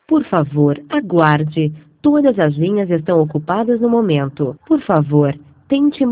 Por favor, aguarde. Todas as linhas estão ocupadas no momento. Por favor, tente